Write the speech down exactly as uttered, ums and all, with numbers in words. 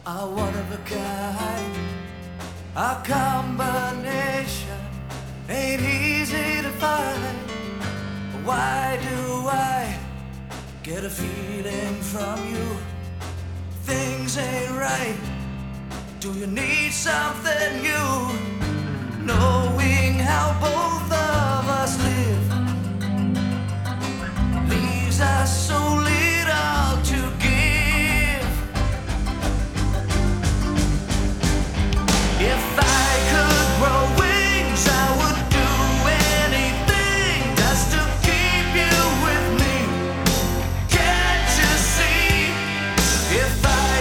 are one of a kind. Our combination ain't easy to find. Why do I get a feeling from you? Things ain't right. Do you need something new? Knowing how both